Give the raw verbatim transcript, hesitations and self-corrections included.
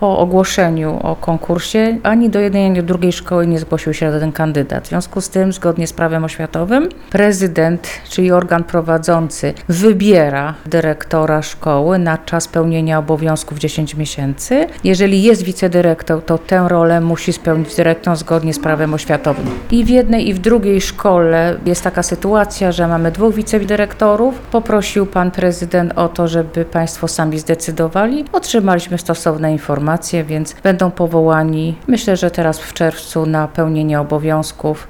po ogłoszeniu o konkursie ani do jednej, ani do drugiej szkoły nie zgłosił się żaden kandydat. W związku z tym, zgodnie z prawem oświatowym, prezydent, czyli organ prowadzący, wybiera dyrektora szkoły na czas pełnienia obowiązków dziesięć miesięcy. Jeżeli jest wicedyrektor, to tę rolę musi spełnić dyrektor zgodnie z prawem oświatowym. I w jednej, i w drugiej szkole jest taka sytuacja, że mamy dwóch wicedyrektorów. Poprosił pan prezydent o to, żeby państwo sami zdecydowali. Otrzymaliśmy stosowne informacje, więc będą powołani, myślę, że teraz w czerwcu, na pełnienie obowiązków